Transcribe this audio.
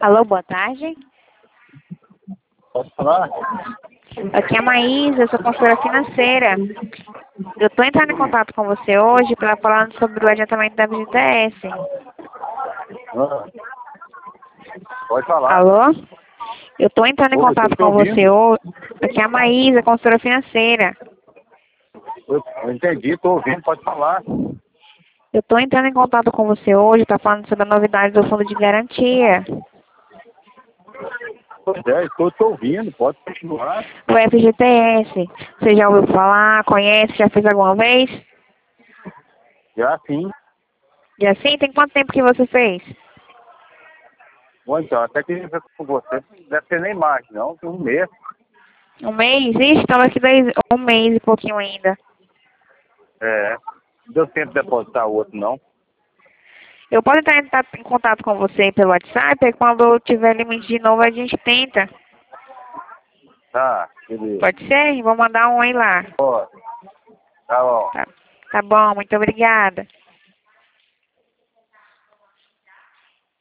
Alô, boa tarde. Posso falar? Aqui é a Maísa, eu sou consultora financeira. Eu estou entrando em contato com você hoje para falar sobre o adiantamento da FGTS. Ah, pode falar. Alô? Eu estou entrando em Oi, eu tô contato te com você ouvindo. hoje. Aqui é a Maísa, consultora financeira. Eu entendi, tô ouvindo, pode falar. Eu estou entrando em contato com você hoje para falar sobre a novidade do Fundo de Garantia. Pois é, estou te ouvindo, pode continuar. O FGTS. Você já ouviu falar? Conhece? Já fez alguma vez? Já sim. E assim, tem quanto tempo que você fez? Bom, então, até que ver com você, deve ter nem mais, não, tem um mês. Um mês? Ixi, estava aqui um mês e pouquinho ainda. É, não deu tempo de depositar o outro, não. Eu posso entrar em contato com você pelo WhatsApp, e quando eu tiver limite de novo a gente tenta. Tá, beleza. Pode ser? Vou mandar um aí lá. Pode. Tá bom. Tá, tá bom, muito obrigada.